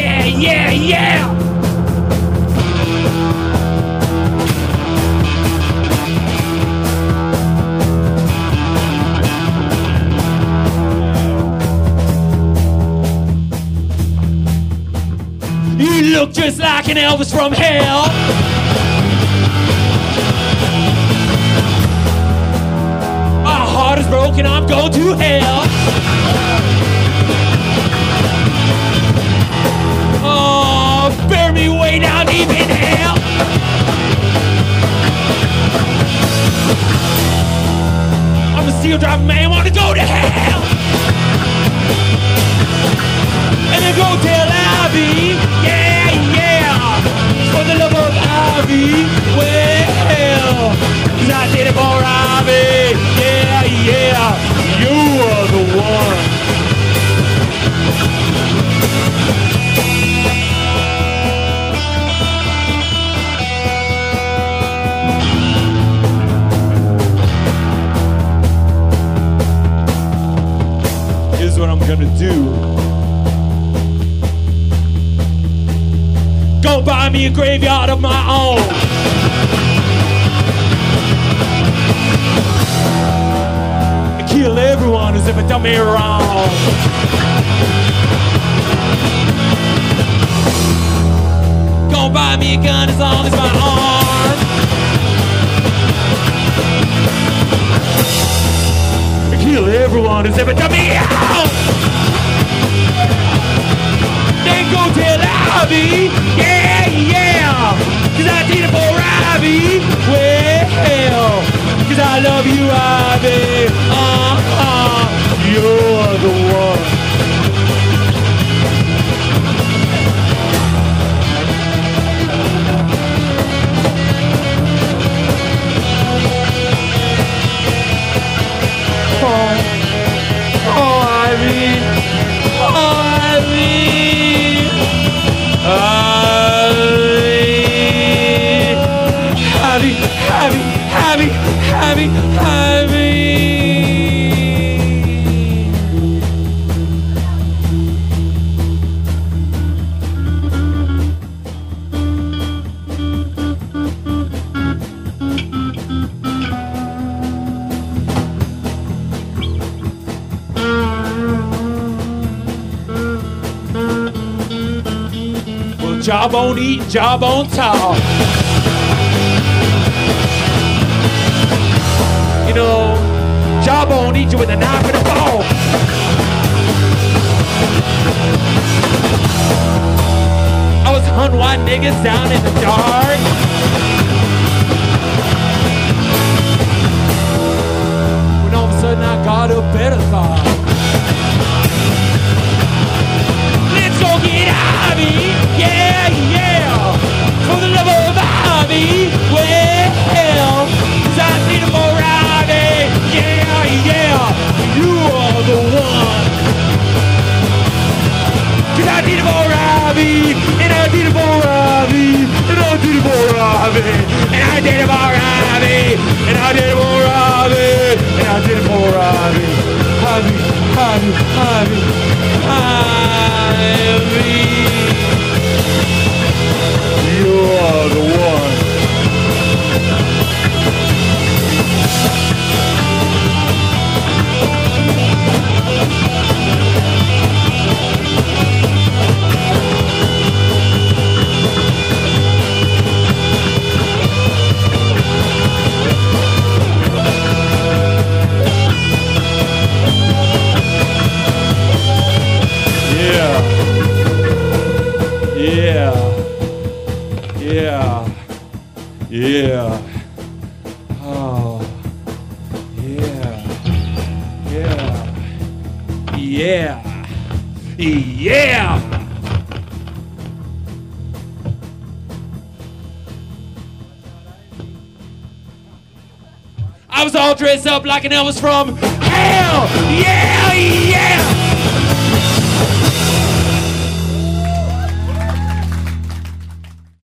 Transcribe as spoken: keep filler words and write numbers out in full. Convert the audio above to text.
yeah, yeah, yeah. You look just like an Elvis from hell. My heart is broken, I'm going to hell. Oh, bear me way down deep in hell. I'm a steel driving man, wanna go to hell. And then go tell Ivy, yeah, yeah, for the love of Ivy, well, 'cause I did it for Ivy, yeah, yeah, you are the one. Here's what I'm gonna do. Go buy me a graveyard of my own. And kill everyone as if it done me wrong. Go buy me a gun as long as my arm. And kill everyone as if it done me wrong. Then go tell Ivy, yeah, yeah, 'cause I did it for Ivy, well, 'cause I love you, Ivy, uh-uh, you're the one. Oh, oh, Ivy, oh, Ivy. Ivy, Ivy, Ivy, Ivy, Ivy. Jawbone eat, jawbone talk. You know, jawbone eat you with a knife and a fork. I was hunting white niggas down in the dark. When all of a sudden I got a better thought. Let's go get Ivy, yeah, yeah, for the love of Ivy, well, 'cause I need it for Ivy, yeah, yeah, you are the one. 'Cause I need it for Ivy, and I did it for Ivy, and I did it for Ivy, and I did it for Ivy, and I did it for Ivy, and I did it for Ivy, Ivy, Ivy, Ivy, Ivy. You are the one. Yeah. Oh. Yeah. Yeah. Yeah. Yeah. I was all dressed up like an Elvis from hell. Yeah. Yeah.